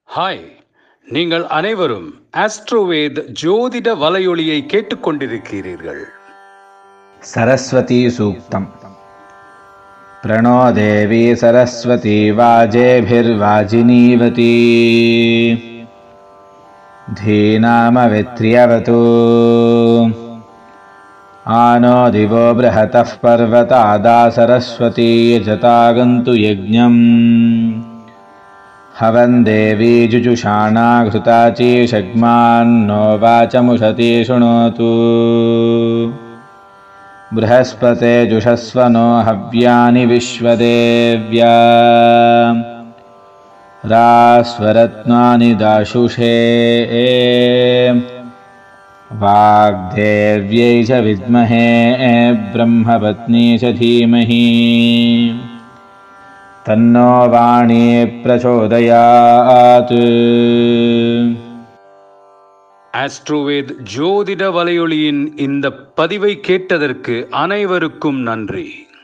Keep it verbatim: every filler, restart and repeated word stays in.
Hi, நீங்கள் அனைவரும் ஆஸ்ட்ரோவேத் ஜோதிட வலையொலியை கேட்டுக்கொண்டிருக்கிறீர்கள். सरस्वती सूक्तम्। प्रणो देवी सरस्वती वाजेभिर्वाजिनीवती धीनामवित्र्यवतु आनो दिवो बृहतः पर्वतादा सरस्वती यजतागन्तु यज्ञम् हवन् देवी जुजुषाणा घृताची षग्मान्नो वाचमुषति शृणोतु बृहस्पते जुषस्वनो हव्यानि विश्वदेव्या रास्वरत्नानि दाशुषे वाग्देव्यै च विद्महे ब्रह्मपत्नी च धीमहि तन्नो वाणी प्रचोदयात्. ஆஸ்ட்ரோவேத் ஜோதிட வலையொலியின் இந்த பதிவை கேட்டதற்கு அனைவருக்கும் நன்றி.